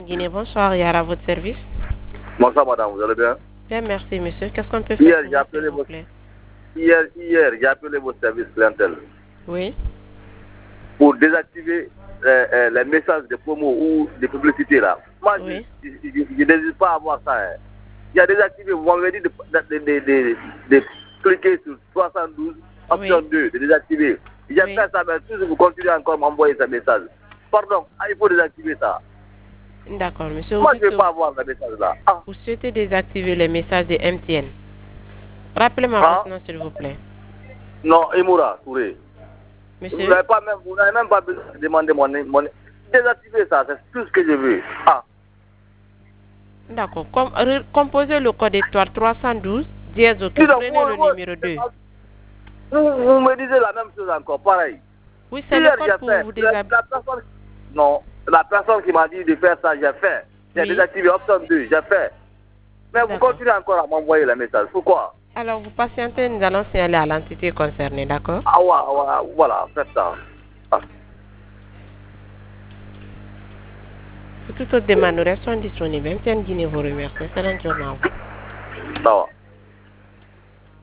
Guinée, bonsoir, Yara, à votre service. Bonsoir madame, vous allez bien? Bien, merci monsieur. Qu'est-ce qu'on peut faire pour vous, s'il vous plaît? Hier, j'ai appelé votre service clientèle. Oui. Pour désactiver les messages de promo ou de publicité là. Moi, oui. je ne désire pas avoir ça. Hein. Il y a désactivé, vous m'avez dit de cliquer sur 312, option 2, de désactiver. J'ai fait ça, mais toujours vous continuez encore à m'envoyer ce message. Pardon, il faut désactiver ça. D'accord, monsieur. Moi, je ne veux pas avoir ce message là. Vous souhaitez désactiver les messages de MTN. Rappelez-moi votre nom, s'il vous plaît. Non, Emoura Touré. Monsieur? Vous n'avez même pas besoin de demander mon désactiver ça, c'est tout ce que je veux. D'accord. Composez le code étoile 312, dièse auto. Prenez le numéro 2. Vous me disiez la même chose encore, pareil. Oui, c'est le code pour vous désactiver. Non, la personne qui m'a dit de faire ça, j'ai fait. J'ai désactivé option 2, j'ai fait. Mais vous continuez encore à m'envoyer les messages. Pourquoi? Alors, vous patientez, nous allons signaler à l'entité concernée, d'accord? Voilà, faites ça. Pour toute autre demande, nous restons disponibles. MTN Guinée vous remercie. Excellente journée à vous.